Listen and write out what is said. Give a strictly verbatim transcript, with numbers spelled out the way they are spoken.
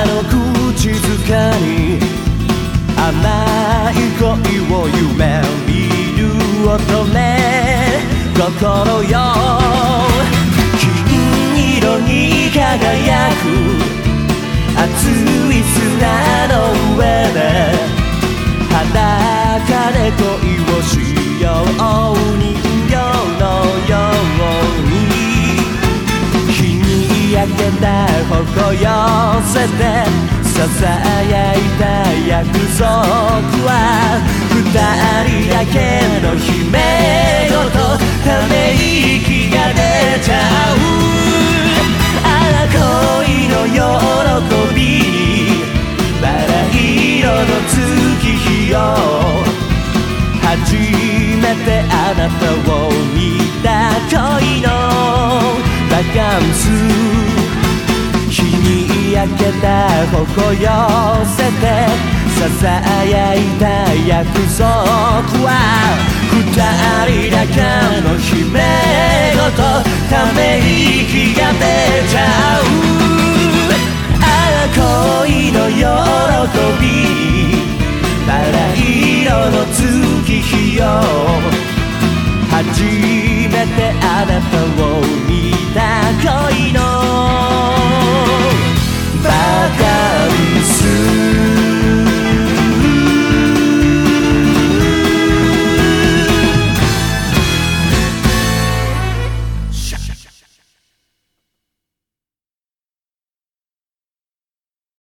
の口づかに甘い恋を夢見る乙女心よ、金色に輝く熱い砂の上で裸で恋をしよう、人形のように日に焼けた頬寄せてささやいた約束は二人だけの姫ごとため息が出ちゃう。ああ恋の喜びにバラ色の月日よ、初めてあなたを見た恋のバカンス、日に焼けた頬寄せてささやいた約束は二人だけの姫ごとため息が出ちゃう。